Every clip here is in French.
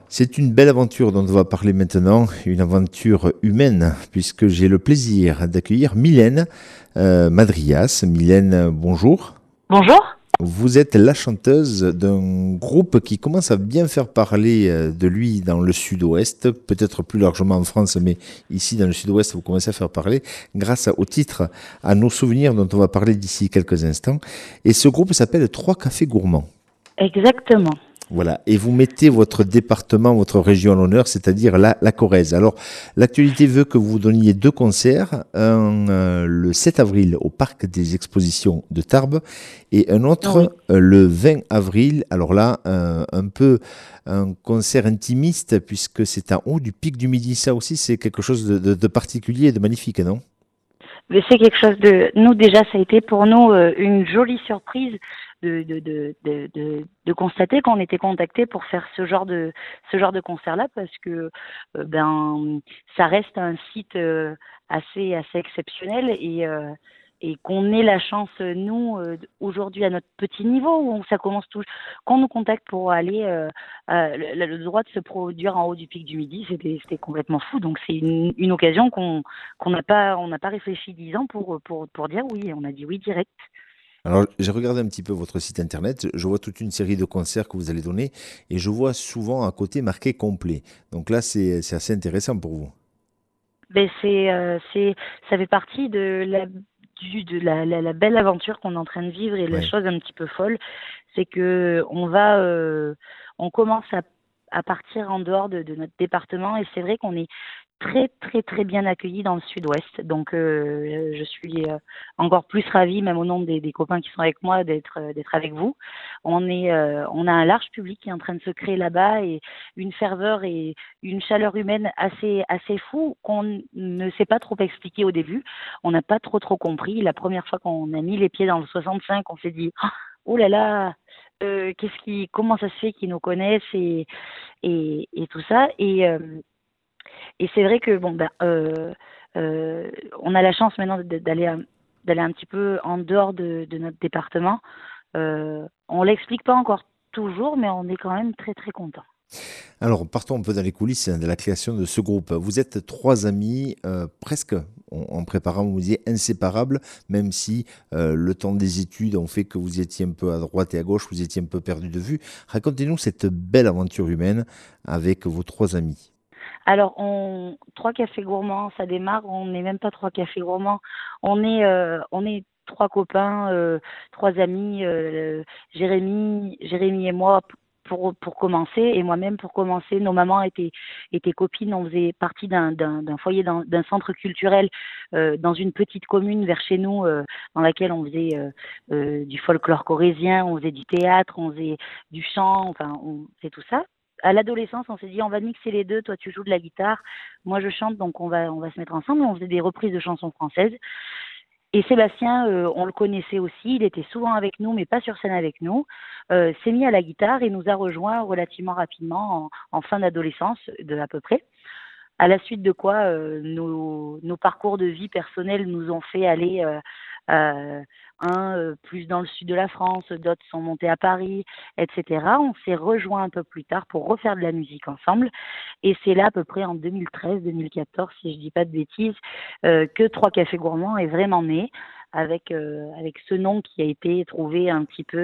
C'est une belle aventure dont on va parler maintenant, une aventure humaine, puisque j'ai le plaisir d'accueillir Mylène Madrias. Mylène, bonjour. Bonjour. Vous êtes la chanteuse d'un groupe qui commence à bien faire parler de lui dans le sud-ouest, peut-être plus largement en France, mais ici dans le sud-ouest, vous commencez à faire parler grâce au titre, à nos souvenirs dont on va parler d'ici quelques instants. Et ce groupe s'appelle Trois Cafés Gourmands. Exactement. Voilà, et vous mettez votre département, votre région à l'honneur, c'est-à-dire la Corrèze. Alors, l'actualité veut que vous donniez deux concerts, un le 7 avril au Parc des Expositions de Tarbes et un Oui. autre le 20 avril. Alors là, un peu un concert intimiste puisque c'est en haut du pic du Midi. Ça aussi, c'est quelque chose de particulier et de magnifique, non? Mais c'est quelque chose de. Nous, déjà, ça a été pour nous une jolie surprise de constater qu'on était contacté pour faire ce genre de concert-là parce que ça reste un site assez exceptionnel et qu'on ait la chance, nous, aujourd'hui à notre petit niveau, où ça commence tout, qu'on nous contacte pour aller le droit de se produire en haut du pic du Midi, c'était complètement fou. Donc c'est une occasion qu'on n'a pas réfléchi 10 ans pour dire oui. On a dit oui direct. Alors, j'ai regardé un petit peu votre site internet, je vois toute une série de concerts que vous allez donner et je vois souvent à côté marqué complet. Donc là, c'est assez intéressant pour vous. Ben ça fait partie de la belle aventure qu'on est en train de vivre, et la Ouais. chose un petit peu folle, c'est que on commence à partir en dehors de notre département, et c'est vrai qu'on est très très très bien accueillis dans le sud-ouest. Donc je suis encore plus ravie, même au nom des copains qui sont avec moi, d'être avec vous. On a un large public qui est en train de se créer là-bas, et une ferveur et une chaleur humaine assez fou, qu'on ne sait pas trop expliquer au début. On n'a pas trop compris. La première fois qu'on a mis les pieds dans le 65, on s'est dit oh là là, comment ça se fait qu'ils nous connaissent, et tout ça. Et c'est vrai que on a la chance maintenant d'aller un petit peu en dehors de notre département. On l'explique pas encore toujours, mais on est quand même très très content. Alors, partons un peu dans les coulisses de la création de ce groupe. Vous êtes trois amis, presque, en préparant, vous me disiez, inséparables, même si le temps des études ont fait que vous étiez un peu à droite et à gauche, vous étiez un peu perdu de vue. Racontez-nous cette belle aventure humaine avec vos trois amis. Alors, trois cafés gourmands, ça démarre. On n'est même pas trois cafés gourmands. On est trois copains, trois amis, Jérémy et moi, pour commencer, et moi-même pour commencer. Nos mamans étaient copines. On faisait partie d'un foyer, d'un centre culturel dans une petite commune vers chez nous, dans laquelle on faisait du folklore corrézien, on faisait du théâtre, on faisait du chant, enfin, on faisait tout ça. À l'adolescence, on s'est dit on va mixer les deux. Toi, tu joues de la guitare, moi je chante, donc on va se mettre ensemble. On faisait des reprises de chansons françaises. Et Sébastien, on le connaissait aussi, il était souvent avec nous, mais pas sur scène avec nous. S'est mis à la guitare et nous a rejoints relativement rapidement, en fin d'adolescence, à peu près. À la suite de quoi, nos parcours de vie personnels nous ont fait aller, euh, plus dans le sud de la France, d'autres sont montés à Paris, etc. On s'est rejoints un peu plus tard pour refaire de la musique ensemble. Et c'est là, à peu près en 2013-2014, si je dis pas de bêtises, que Trois Cafés Gourmands est vraiment né, avec ce nom qui a été trouvé un petit peu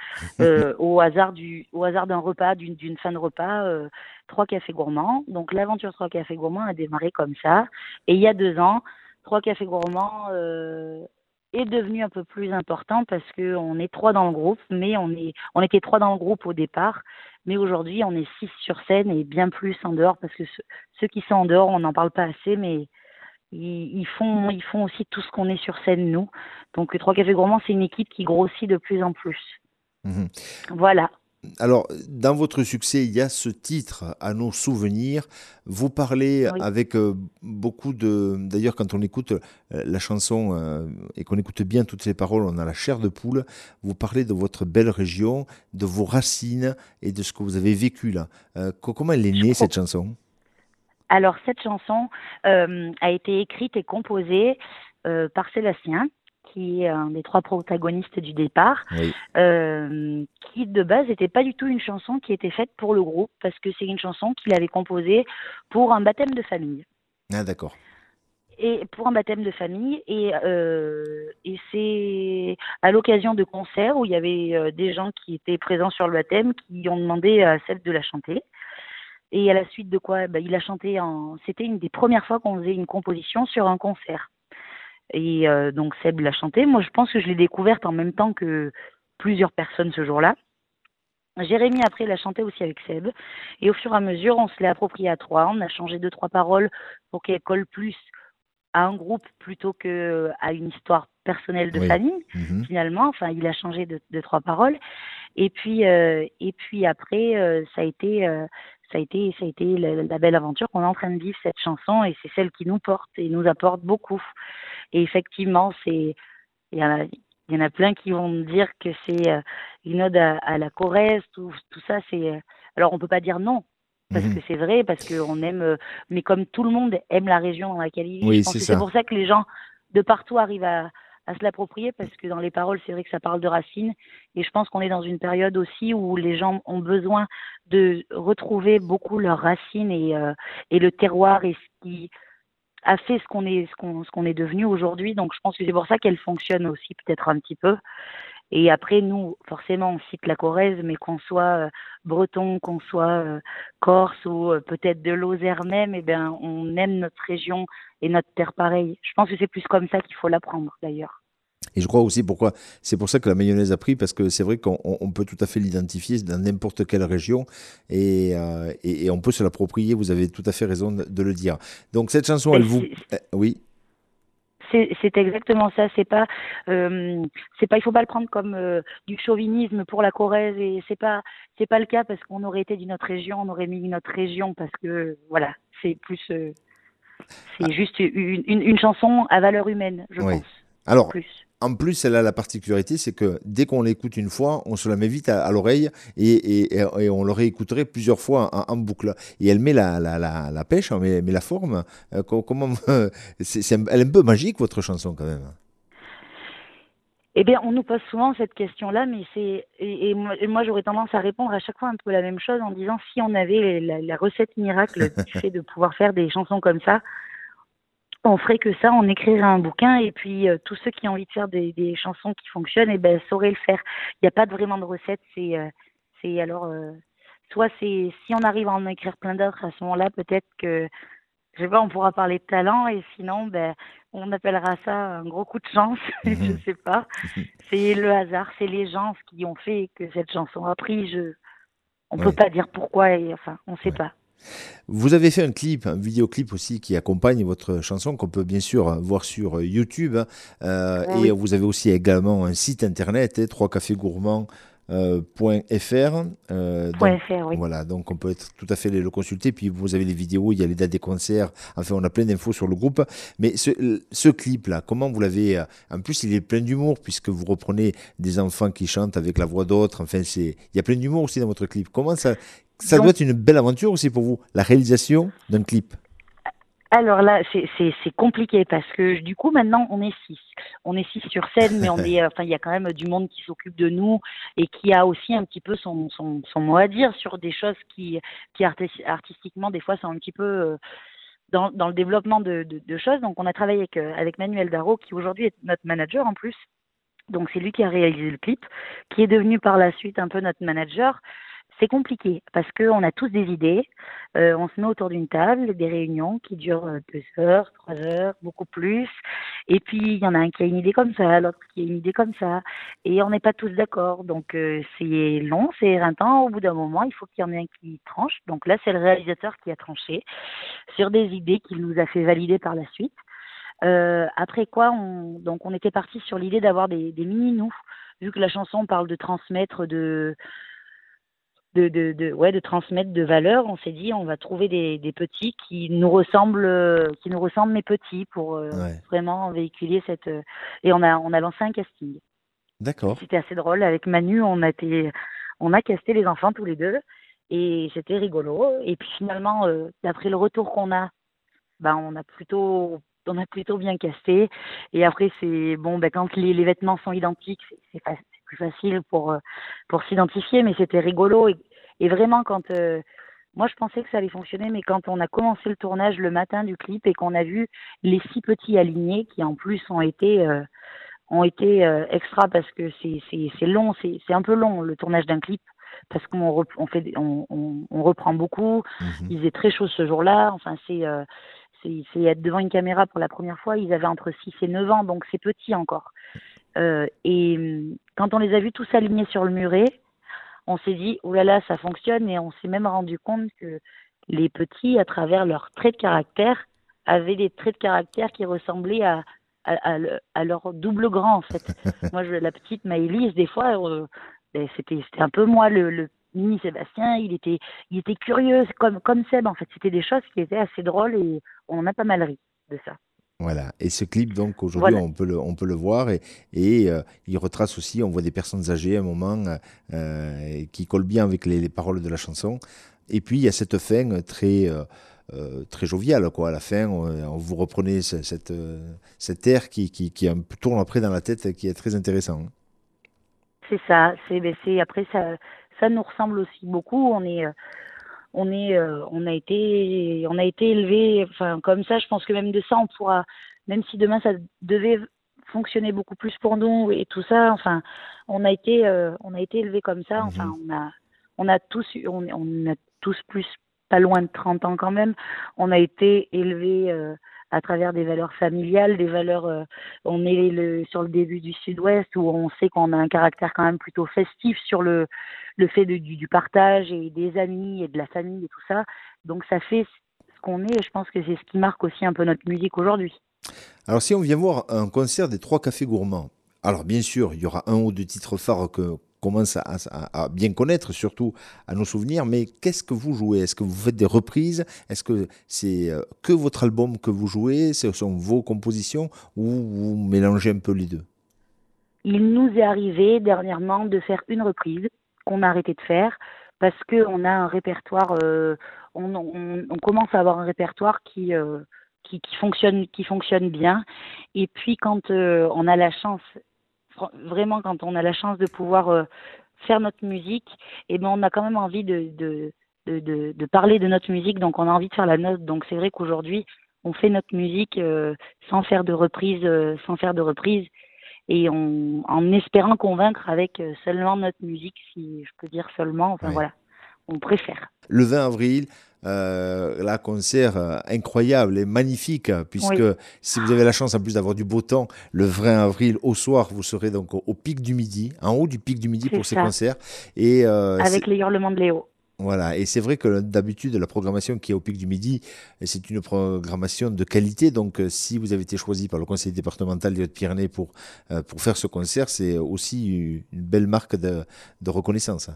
au hasard d'un repas, d'une fin de repas. Trois Cafés Gourmands. Donc l'aventure Trois Cafés Gourmands a démarré comme ça. Et il y a 2 ans, Trois Cafés Gourmands est devenu un peu plus important parce qu'on est trois dans le groupe, mais on était trois dans le groupe au départ. Mais aujourd'hui, on est 6 sur scène et bien plus en dehors, parce que ceux qui sont en dehors, on n'en parle pas assez, mais ils font aussi tout ce qu'on est sur scène, nous. Donc Trois Cafés Gourmands, c'est une équipe qui grossit de plus en plus. Mhm. Voilà. Alors, dans votre succès, il y a ce titre à nos souvenirs. Vous parlez Oui. avec beaucoup de... D'ailleurs, quand on écoute la chanson et qu'on écoute bien toutes les paroles, on a la chair de poule. Vous parlez de votre belle région, de vos racines et de ce que vous avez vécu là. Comment elle est Je née, crois. cette chanson? Alors, cette chanson a été écrite et composée par Sébastien, qui est un des trois protagonistes du départ, Oui. qui de base n'était pas du tout une chanson qui était faite pour le groupe, parce que c'est une chanson qu'il avait composée pour un baptême de famille. Ah, d'accord. Et pour un baptême de famille, et c'est à l'occasion de concerts où il y avait des gens qui étaient présents sur le baptême qui ont demandé à Seb de la chanter. Et à la suite de quoi, il a chanté c'était une des premières fois qu'on faisait une composition sur un concert. Et donc Seb l'a chanté. Moi, je pense que je l'ai découverte en même temps que plusieurs personnes ce jour-là. Jérémy, après, l'a chanté aussi avec Seb. Et au fur et à mesure, on se l'est approprié à trois. On a changé deux, trois paroles pour qu'elles collent plus à un groupe plutôt qu'à une histoire personnelle de Oui. famille, Mhm. finalement. Enfin, il a changé de trois paroles. Et puis après, ça a été la belle aventure qu'on est en train de vivre, cette chanson, et c'est celle qui nous porte et nous apporte beaucoup. Et effectivement, il y en a, il y en a plein qui vont me dire que c'est une ode à la Corrèze, tout ça, alors on peut pas dire non, parce Mhm. que c'est vrai, parce qu'on aime, mais comme tout le monde aime la région dans laquelle il vit, je Oui, pense c'est que c'est ça. pour ça que les gens de partout arrivent à se l'approprier, parce que dans les paroles, c'est vrai que ça parle de racines, et je pense qu'on est dans une période aussi où les gens ont besoin de retrouver beaucoup leurs racines et le terroir et ce qui a fait ce qu'on est devenu aujourd'hui. Donc je pense que c'est pour ça qu'elle fonctionne aussi peut-être un petit peu. Et après, nous, forcément, on cite la Corrèze, mais qu'on soit breton, qu'on soit corse ou peut-être de Lozère même, eh bien, on aime notre région et notre terre pareil. Je pense que c'est plus comme ça qu'il faut l'apprendre, d'ailleurs. Et je crois aussi pourquoi, c'est pour ça que la mayonnaise a pris, parce que c'est vrai qu'on peut tout à fait l'identifier dans n'importe quelle région et on peut se l'approprier. Vous avez tout à fait raison de le dire. Donc cette chanson, Ben, elle vous. Oui. c'est exactement ça. Il faut pas le prendre comme du chauvinisme pour la Corrèze, et c'est pas le cas, parce qu'on aurait été d'une autre région, on aurait mis notre région, parce que voilà, c'est plus, c'est Ah, juste une chanson à valeur humaine, je oui. pense, Alors, plus. en plus, elle a la particularité, c'est que dès qu'on l'écoute une fois, on se la met vite à l'oreille et on le réécouterait plusieurs fois en boucle. Et elle met la pêche, hein, met la forme. Comment, elle est un peu magique, votre chanson, quand même. Eh bien, on nous pose souvent cette question-là, mais et moi, j'aurais tendance à répondre à chaque fois un peu la même chose en disant, si on avait la recette miracle du fait de pouvoir faire des chansons comme ça, on ferait que ça, on écrirait un bouquin, et puis tous ceux qui ont envie de faire des chansons qui fonctionnent, eh ben, sauraient le faire. Il n'y a pas vraiment de recette. C'est alors, soit c'est, si on arrive à en écrire plein d'autres à ce moment-là, peut-être que, je sais pas, on pourra parler de talent, et sinon, ben, on appellera ça un gros coup de chance. Je Mhm. sais pas. C'est le hasard, c'est les gens qui ont fait que cette chanson a pris. On peut Ouais, pas dire pourquoi, et enfin, on sait ouais. pas. Vous avez fait un clip, un vidéoclip aussi qui accompagne votre chanson qu'on peut bien sûr voir sur YouTube, hein. Et Oui. vous avez aussi également un site internet, 3cafégourmands.fr. Donc .fr, oui. voilà, donc on peut tout à fait le consulter. Puis vous avez les vidéos, il y a les dates des concerts. Enfin, on a plein d'infos sur le groupe. Mais ce clip-là, comment vous l'avez en plus, il est plein d'humour puisque vous reprenez des enfants qui chantent avec la voix d'autres. Enfin, il y a plein d'humour aussi dans votre clip. Comment ça doit Donc, être une belle aventure aussi pour vous, la réalisation d'un clip. alors là, c'est compliqué, parce que du coup, maintenant, on est six. On est six sur scène, mais enfin, il y a quand même du monde qui s'occupe de nous et qui a aussi un petit peu son mot à dire sur des choses qui artistiquement, des fois, sont un petit peu dans le développement de choses. Donc, on a travaillé avec Manuel Darro, qui aujourd'hui est notre manager en plus. Donc, c'est lui qui a réalisé le clip, qui est devenu par la suite un peu notre manager. C'est compliqué, parce qu'on a tous des idées. On se met autour d'une table, des réunions qui durent 2 heures, 3 heures, beaucoup plus. Et puis, il y en a un qui a une idée comme ça, l'autre qui a une idée comme ça. Et on n'est pas tous d'accord. Donc, c'est long, c'est éreintant. Au bout d'un moment, il faut qu'il y en ait un qui tranche. Donc là, c'est le réalisateur qui a tranché sur des idées qu'il nous a fait valider par la suite. Après quoi, on était parti sur l'idée d'avoir des mini-nous, vu que la chanson parle de transmettre ouais, de transmettre de valeurs. On s'est dit, on va trouver des petits qui nous ressemblent, mes petits, pour Ouais, vraiment véhiculer et on a lancé un casting. d'accord. C'était assez drôle. Avec Manu, on a casté les enfants tous les deux, et c'était rigolo. Et puis finalement, d'après le retour qu'on a, ben, on a plutôt on a plutôt bien casté. Et après, c'est bon, ben, quand les vêtements sont identiques, c'est plus facile pour s'identifier, mais c'était rigolo. Et vraiment, moi, je pensais que ça allait fonctionner, mais quand on a commencé le tournage le matin du clip et qu'on a vu les 6 petits alignés qui, en plus, ont été extra parce que c'est long, c'est un peu long le tournage d'un clip parce on reprend beaucoup. Mhm. Il faisait très chaud ce jour-là. Enfin, c'est être devant une caméra pour la première fois. Ils avaient entre 6 et 9 ans, donc c'est petit encore. Quand on les a vus tous alignés sur le muret, on s'est dit, oh là là, ça fonctionne, et on s'est même rendu compte que les petits, à travers leurs traits de caractère, avaient des traits de caractère qui ressemblaient à leur double grand, en fait. Moi, la petite Maëlys, des fois, ben, c'était un peu moi, le mini Sébastien, il était curieux, comme Seb, en fait. C'était des choses qui étaient assez drôles, et on en a pas mal ri de ça. Voilà. Et ce clip, donc, aujourd'hui, Voilà, on peut le voir et il retrace aussi, on voit des personnes âgées à un moment qui collent bien avec les paroles de la chanson. Et puis, il y a cette fin très joviale, quoi. À la fin, vous reprenez cet air qui tourne après dans la tête, qui est très intéressant. c'est ça. Après, ça nous ressemble aussi beaucoup. On a été élevés, enfin, comme ça. Je pense que même de ça, on pourra, même si demain ça devait fonctionner beaucoup plus pour nous et tout ça, enfin, on a été élevés comme ça. Enfin, Mhm. on a tous plus, pas loin de 30 ans quand même. On a été élevés à travers des valeurs familiales, des valeurs. On est sur le début du Sud-Ouest où on sait qu'on a un caractère quand même plutôt festif sur le fait du partage et des amis et de la famille et tout ça. Donc ça fait ce qu'on est, et je pense que c'est ce qui marque aussi un peu notre musique aujourd'hui. Alors, si on vient voir un concert des Trois Cafés Gourmands, alors bien sûr, il y aura un ou deux titres phares que commence à bien connaître, surtout à nos souvenirs, mais qu'est-ce que vous jouez? Est-ce que vous faites des reprises? Est-ce que c'est que votre album que vous jouez? Ce sont vos compositions ou vous mélangez un peu les deux? Il nous est arrivé dernièrement de faire une reprise qu'on a arrêté de faire parce qu'on a un répertoire, on commence à avoir un répertoire qui fonctionne bien. Et puis quand on a la chance, vraiment quand on a la chance de pouvoir faire notre musique, et ben on a quand même envie de parler de notre musique, donc on a envie de faire la note. Donc c'est vrai qu'aujourd'hui on fait notre musique sans faire de reprise, et en espérant convaincre avec seulement notre musique, si je peux dire seulement, enfin Ouais. voilà, on préfère. Le 20 avril, là, concert incroyable et magnifique, puisque Oui, si vous avez la chance en plus d'avoir du beau temps, le 20 avril au soir, vous serez donc au Pic du Midi, en haut du Pic du Midi c'est pour ces ça, concerts. Et avec les hurlements de Léo. voilà, et c'est vrai que d'habitude, la programmation qui est au Pic du Midi, c'est une programmation de qualité. Donc, si vous avez été choisi par le conseil départemental des Hautes-Pyrénées pour faire ce concert, c'est aussi une belle marque de reconnaissance.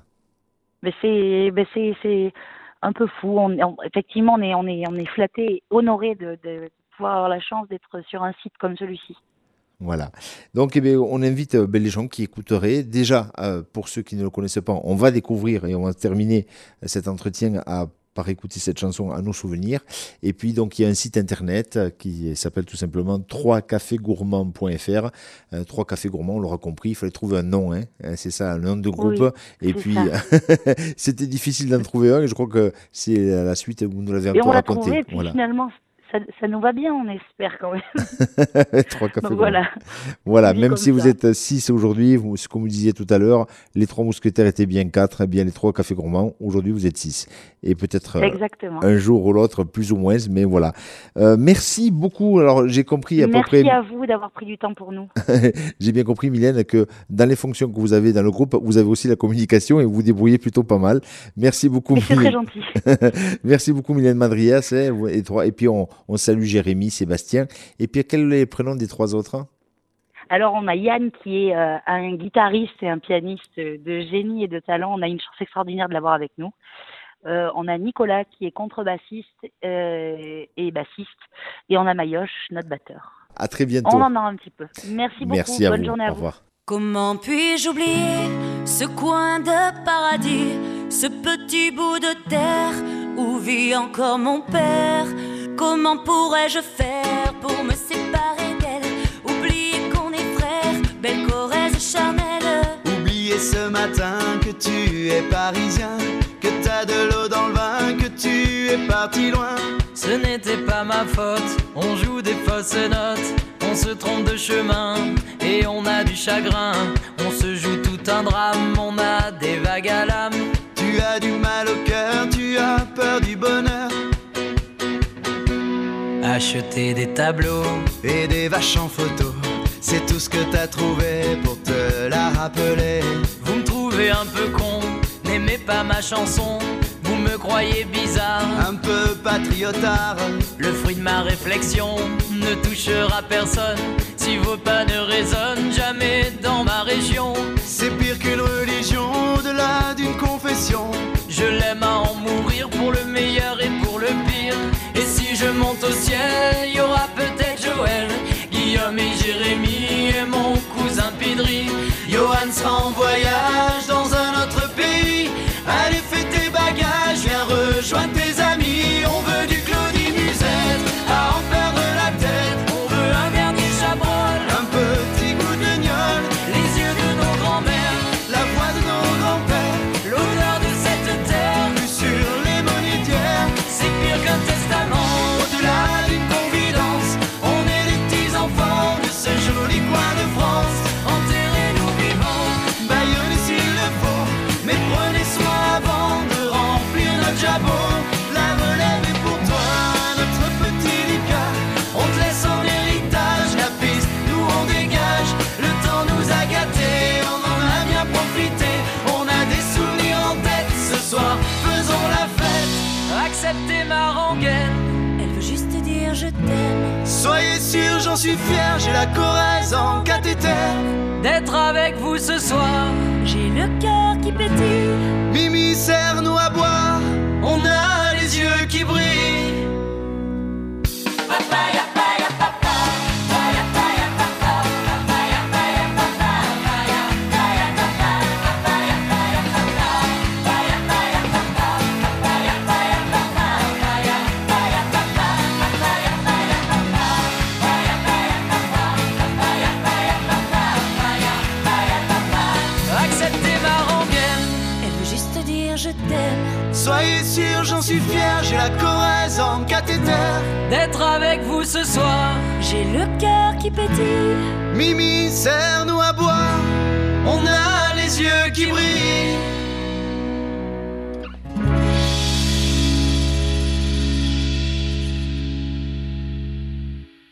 C'est un peu fou. Effectivement, on est flatté et honoré de pouvoir avoir la chance d'être sur un site comme celui-ci. Voilà. Donc, eh bien, on invite ben, les gens qui écouteraient. Déjà, pour ceux qui ne le connaissent pas, on va découvrir et on va terminer cet entretien par écouter cette chanson à nos souvenirs. Et puis, donc, il y a un site internet qui s'appelle tout simplement 3cafésgourmands.fr. 3 cafés gourmands, on l'aura compris, il fallait trouver un nom, hein. C'est ça, un nom de groupe. Oui, Et c'est puis, ça. c'était difficile d'en trouver un et je crois que c'est la suite, vous nous l'avez Et on encore l'a raconté. trouvé, et puis Voilà. finalement, ça nous va bien, on espère quand même. 3 cafés Donc gourmands. voilà, Voilà, dit même comme si vous ça. êtes 6 aujourd'hui, comme vous disiez tout à l'heure, les trois mousquetaires étaient bien quatre, eh bien les trois cafés gourmands, aujourd'hui vous êtes 6. Et peut-être Exactement. un jour ou l'autre, plus ou moins, mais voilà. Merci beaucoup. Alors j'ai compris à peu près, Merci à vous d'avoir pris du temps pour nous. j'ai bien compris Mylène, que dans les fonctions que vous avez dans le groupe, vous avez aussi la communication et vous vous débrouillez plutôt pas mal. Merci beaucoup Mais c'est très Mylène. gentil. Merci beaucoup Mylène Madrias. Et puis on salue Jérémy, Sébastien. Et puis quel est le prénom des trois autres? Alors, on a Yann qui est un guitariste et un pianiste de génie et de talent. On a une chance extraordinaire de l'avoir avec nous. On a Nicolas qui est contrebassiste et bassiste. Et on a Mayoche, notre batteur. À très On bientôt. en a un petit peu. Merci beaucoup. Merci à Bonne vous. journée Au à vous. revoir. Comment puis-je oublier ce coin de paradis, ce petit bout de terre où vit encore mon père? Comment pourrais-je faire pour me séparer d'elle? Oublier qu'on est frères, belle Corrèze charnelle. Oublier ce matin que tu es parisien, que t'as de l'eau dans le vin, que tu es parti loin. Ce n'était pas ma faute, on joue des fausses notes, on se trompe de chemin et on a du chagrin. On se joue tout un drame, on a des vagues à l'âme. Tu as du mal au cœur, tu as peur du bonheur. Acheter des tableaux et des vaches en photo, c'est tout ce que t'as trouvé pour te la rappeler. Vous me trouvez un peu con, n'aimez pas ma chanson. Vous me croyez bizarre, un peu patriotard. Le fruit de ma réflexion ne touchera personne si vos pas ne résonnent jamais dans ma région. C'est pire qu'une religion, au-delà d'une confession. Je l'aime à en mourir pour le meilleur et pour le pire. Et si je monte au ciel, il y aura peut-être Joël, Guillaume et Jérémy et mon cousin Pidri. Johan sera en voyage dans un autre pays. Allez, fais tes bagages, viens rejoindre tes amis. On veut du Claudie Musette, à en perdre la tête. On veut un dernier Chabrol, un petit coup de guignol, les yeux de nos grands-mères, la voix de nos grands-pères, l'odeur de cette terre, vue sur les monétières. C'est pire qu'un testament, au-delà d'une confidence. On est les petits enfants de ce joli coin de France. enterrez-nous vivants, baillonnez s'il le faut, mais prenez soin avant de remplir notre jabot. La relève est pour toi, notre petit Lucas. On te laisse en héritage la piste, nous on dégage. Le temps nous a gâtés, on en a bien profité. On a des souvenirs en tête, ce soir faisons la fête. acceptez ma rengaine. Elle veut juste dire je t'aime. Soyez sûrs, j'en suis fier, j'ai la Corrèze en cathéter. D'être avec vous ce soir, J'ai le cœur qui pétille. Mimi, serre-nous à boire, on a les yeux qui brillent. acceptez ma rengaine. Elle veut juste dire je t'aime. Soyez sûrs, j'en suis fier, j'ai la Corrèze en cathéter. D'être avec vous ce soir, J'ai le cœur qui pétille. Mimi, serre-nous à boire, on a les yeux qui brillent.